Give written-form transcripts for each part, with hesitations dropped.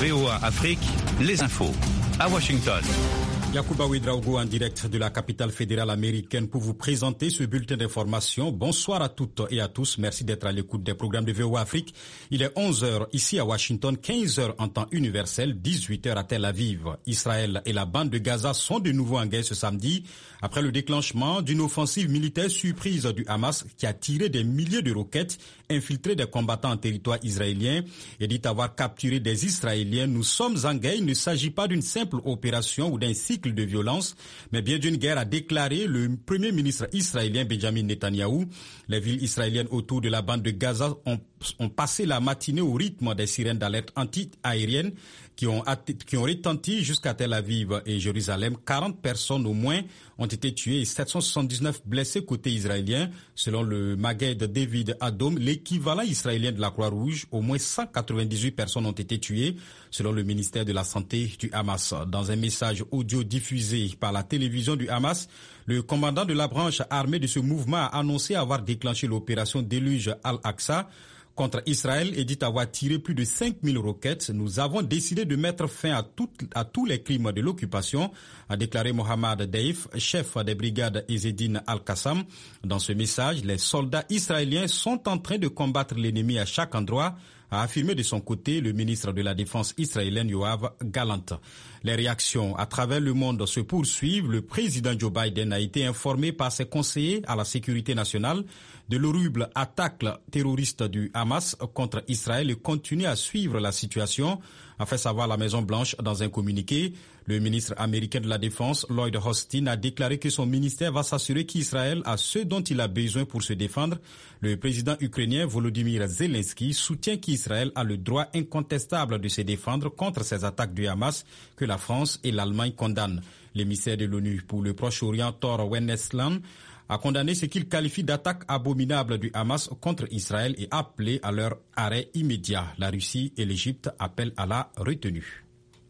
VOA Afrique, les infos. À Washington. Yacouba Ouedraogo en direct de la capitale fédérale américaine pour vous présenter ce bulletin d'information. Bonsoir à toutes et à tous. Merci d'être à l'écoute des programmes de VOA Afrique. Il est 11h ici à Washington, 15h en temps universel, 18h à Tel Aviv. Israël et la bande de Gaza sont de nouveau en guerre ce samedi après le déclenchement d'une offensive militaire surprise du Hamas qui a tiré des milliers de roquettes, infiltré des combattants en territoire israélien et dit avoir capturé des Israéliens. Nous sommes en guerre. Il ne s'agit pas d'une simple opération ou d'un cycle de violence, mais bien d'une guerre, a déclaré le premier ministre israélien Benjamin Netanyahou. Les villes israéliennes autour de la bande de Gaza ont passé la matinée au rythme des sirènes d'alerte anti-aérienne qui ont retenti jusqu'à Tel Aviv et Jérusalem. 40 personnes au moins ont été tuées et 779 blessés côté israélien. Selon le Magued David Adom, l'équivalent israélien de la Croix-Rouge, au moins 198 personnes ont été tuées, selon le ministère de la Santé du Hamas. Dans un message audio diffusé par la télévision du Hamas, le commandant de la branche armée de ce mouvement a annoncé avoir déclenché l'opération Déluge Al-Aqsa contre Israël et dit avoir tiré plus de 5000 roquettes. Nous avons décidé de mettre fin à tous les crimes de l'occupation, a déclaré Mohammad Deif, chef des brigades Ezzedine Al-Qassam. Dans ce message, les soldats israéliens sont en train de combattre l'ennemi à chaque endroit, a affirmé de son côté le ministre de la Défense israélien Yoav Gallant. Les réactions à travers le monde se poursuivent. Le président Joe Biden a été informé par ses conseillers à la sécurité nationale de l'horrible attaque terroriste du Hamas contre Israël et continue à suivre la situation, a fait savoir la Maison-Blanche dans un communiqué. Le ministre américain de la Défense, Lloyd Austin, a déclaré que son ministère va s'assurer qu'Israël a ce dont il a besoin pour se défendre. Le président ukrainien Volodymyr Zelensky soutient qu'Israël a le droit incontestable de se défendre contre ces attaques du Hamas que la France et l'Allemagne condamnent. L'émissaire de l'ONU pour le Proche-Orient, Thor Wennesland, a condamné ce qu'il qualifie d'attaque abominable du Hamas contre Israël et appelé à leur arrêt immédiat. La Russie et l'Égypte appellent à la retenue.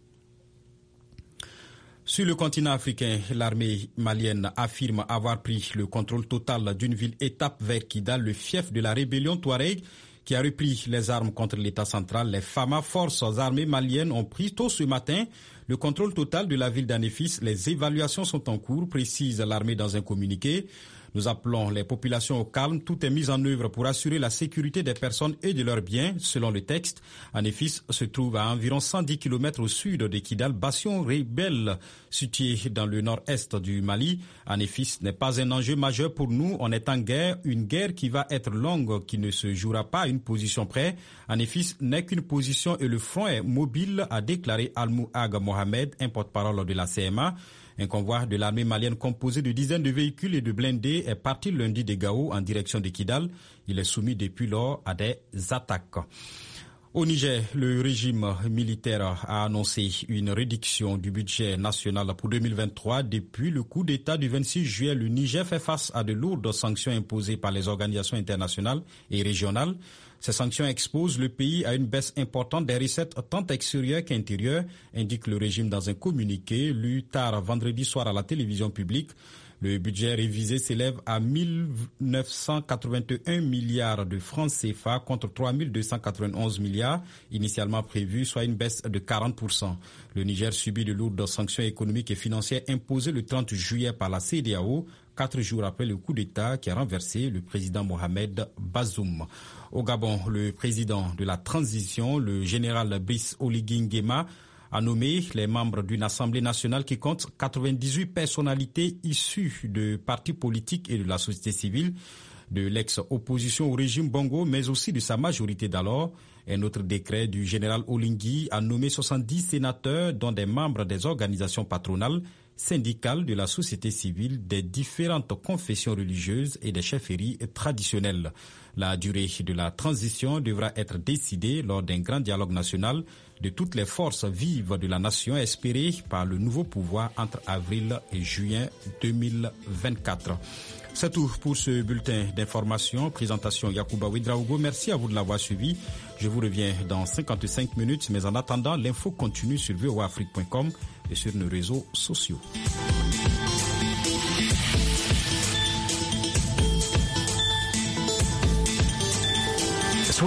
Sur le continent africain, l'armée malienne affirme avoir pris le contrôle total d'une ville-étape vers Kidal, le fief de la rébellion Touareg, qui a repris les armes contre l'État central. Les FAMA, forces armées maliennes, ont pris tôt ce matin le contrôle total de la ville d'Anéfis. Les évaluations sont en cours, précise l'armée dans un communiqué. Nous appelons les populations au calme. Tout est mis en œuvre pour assurer la sécurité des personnes et de leurs biens, selon le texte. Anéfis se trouve à environ 110 km au sud de Kidal, bastion rebelle situé dans le nord-est du Mali. Anéfis n'est pas un enjeu majeur pour nous. On est en guerre, une guerre qui va être longue, qui ne se jouera pas à une position près. Anéfis n'est qu'une position et le front est mobile, a déclaré Al-Mouhag Mohamed, un porte-parole de la CMA. Un convoi de l'armée malienne composé de dizaines de véhicules et de blindés est parti lundi de Gao en direction de Kidal. Il est soumis depuis lors à des attaques. Au Niger, le régime militaire a annoncé une réduction du budget national pour 2023. Depuis le coup d'État du 26 juillet, le Niger fait face à de lourdes sanctions imposées par les organisations internationales et régionales. Ces sanctions exposent le pays à une baisse importante des recettes tant extérieures qu'intérieures, indique le régime dans un communiqué lu tard vendredi soir à la télévision publique. Le budget révisé s'élève à 1981 milliards de francs CFA contre 3291 milliards initialement prévus, soit une baisse de 40%. Le Niger subit de lourdes sanctions économiques et financières imposées le 30 juillet par la CEDEAO, 4 jours après le coup d'État qui a renversé le président Mohamed Bazoum. Au Gabon, le président de la transition, le général Brice Oligui Nguema, a nommé les membres d'une assemblée nationale qui compte 98 personnalités issues de partis politiques et de la société civile, de l'ex-opposition au régime Bongo, mais aussi de sa majorité d'alors. Un autre décret du général Oligui a nommé 70 sénateurs, dont des membres des organisations patronales, syndicales, de la société civile, des différentes confessions religieuses et des chefferies traditionnelles. La durée de la transition devra être décidée lors d'un grand dialogue national de toutes les forces vives de la nation espérée par le nouveau pouvoir entre avril et juin 2024. C'est tout pour ce bulletin d'information. Présentation Yacouba Ouedraogo. Merci à vous de l'avoir suivi. Je vous reviens dans 55 minutes, mais en attendant, l'info continue sur voaafrique.com et sur nos réseaux sociaux.